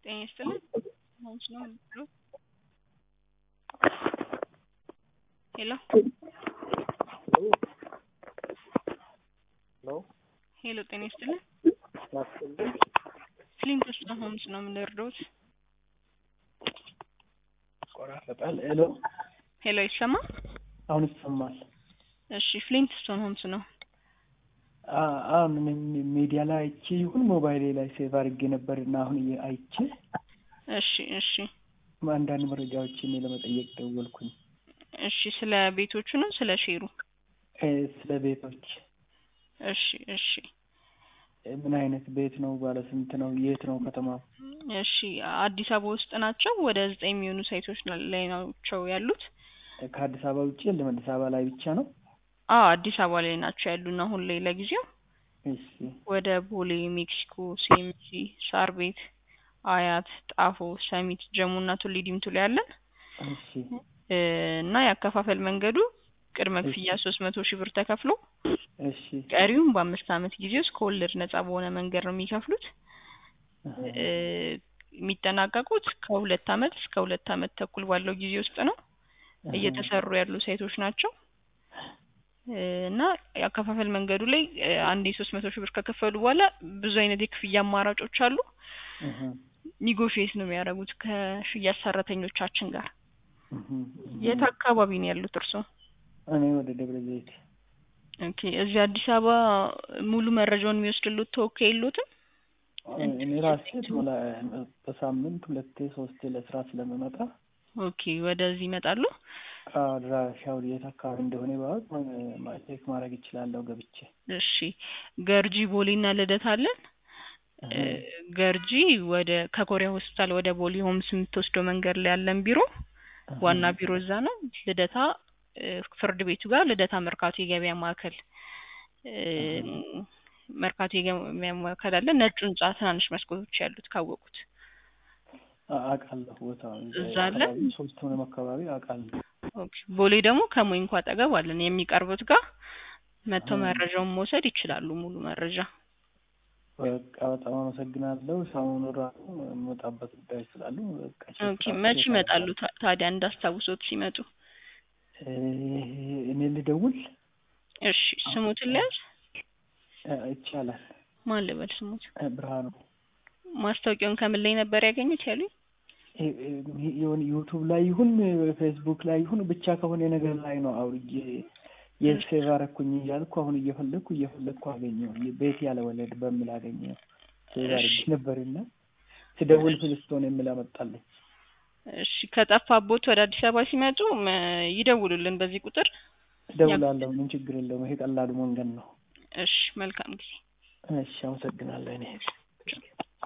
ጤና ይስጥልኝ። አሁን ነው ምንድነው? ሄሎ ሄሎ ጤና ይስጥልኝ። ፍሊንቶስ ሆምስ ነው የምንረዳውት። ቆራረጣል። ሄሎ ሄሎ ይሰማል? አሁን ይሰማል። እሺ ፍሊንቶስ ሆምስ ነው። አሁን ሚዲያ ላይ አይቼ ይሁን ሞባይሌ ላይ ሴቭ አድርጌ ነበርና አሁን አይቼ እሺ አንዳንድ መረጃዎችን ለመጠየቅ ደወልኩኝ። እሺ ስለ ቤቶቹ ነው ስለ ሼሩ? ስለ ቤቶች። እሺ ምን አይነት ቤት ነው? ባለ ስንት ነው? የት ነው ከተማው? እሺ አዲስ አበባ ውስጥ ናቸው። ወደ 9 የሚሆኑ ሳይቶች ላይ ናቸው ያሉት። ከአዲስ አበባ ውጪ የለም፣ አዲስ አበባ ላይ ብቻ ነው? አዲስ አበባ ላይ ናቸው ያሉና አሁን ላይ ለጊዜው። እሺ ወደ ቦሌ፣ ሜክሲኮ፣ ሲኤምሲ፣ ሳር ቤት፣ አያት፣ ጣፎ፣ ሰሚት፣ ጀሙና ቱሊ ዲምቱ ላይ ያለን። እሺ እና ያከፋፈል መንገዱ ቅድመ ክፍያ 300 ሺህ ብር ተከፍሎ እሺ ቀሪውን በ5 አመት ጊዜ ውስጥ ከወለድ ነፃ በሆነ መንገድ ነው የሚከፍሉት። የሚጠናቀቁት ከ2 አመት እስከ 2 አመት ተኩል ባለው ጊዜ ውስጥ ነው። እየተሰሩ ያሉ ሳይቶች ናቸው። እና ያከፋፈል መንገዱ ላይ አንዴ 300 ሺህ ብር ከከፈሉ በኋላ ብዙ አይነት የክፍያ አማራጮች አሉ። ኒጎሺዬት ነው የሚያደርጉት ከሽያጭ ሰራተኞቻችን ጋር። የት አካባቢ ነው ያሉት እርስዎ? እኔ ወደ ደብረ ዘይት። ኦኬ እዚህ አዲስ አበባ ሙሉ መረጃውን የሚወስድሉት ተወካይ የለዎትም? እኔ ራሴ በሳምንት 2-3 ለስራ ስለምመጣ። ኦኬ ወደዚህ ይመጣሉ? አድራሻው የት አካባቢ እንደሆነ ባውቅ ቼክ ማድረግ እችላለሁ ገብቼ። እሺ ገርጂ፣ ቦሌና ልደታ አለን። ገርጂ ወደ ከኮሪያ ሆስፒታል ወደ ቦሌ ሆምስ የምትወስደው መንገድ ላይ ያለን ቢሮ ዋና ቢሮ እዛ ነው። ልደታ ፍርድ ቤቱ ጋር ልደታ መርካቶ የገበያ ማዕከል የገበያ ማዕከል አለ። ነጭ ህንጻ ትናንሽ መስኮቶች ያሉት ካወቁት አውቃለሁ። ቦታውን እዛ አለ። ሶስቱንም አካባቢ አውቃለሁ። ኦኬ ቦሌ ደግሞ ከሞይንኳ አጠገብ አለን። የሚቀርቡት ጋር መጥተው መረጃውን መውሰድ ይችላሉ፣ ሙሉ መረጃ። በቃ በጣም አመሰግናለሁ። ሰሞኑን ራሱ የምወጣበት ጉዳይ ስላሉ በቃ ኦኬ መቼ ይመጣሉ ታዲያ? እንዳስታውሶት ሲመጡ እኔ ልደውል? እሺ ስሙትን ልያዝ? ይቻላል። ማን ልበል ስሙት? ብርሃኑ። ማስታወቂያውን ከምን ላይ ነበር ያገኙት ያሉኝ? ይሁን ዩቲዩብ ላይ ይሁን ፌስቡክ ላይ ይሁን ብቻ ከሆነ ነገር ላይ ነው አውርጄ የሴቭ አደረኩኝ እያልኩ አሁን እየፈለኩ አገኘሁ። ቤት ያለ ወለድ በሚል አገኘሁ። ሴቭ አድርጌ ነበርና ስደውል ፍልስቶን የሚል አመጣልኝ። እሺ ከጠፋቦት ወደ አዲስ አበባ ሲመጡ ይደውሉልን በዚህ ቁጥር። እደውላለሁ፣ ምን ችግር የለውም። ይሄ ቀላሉ መንገድ ነው። እሺ መልካም ጊዜ። እሺ አመሰግናለሁ። እኔ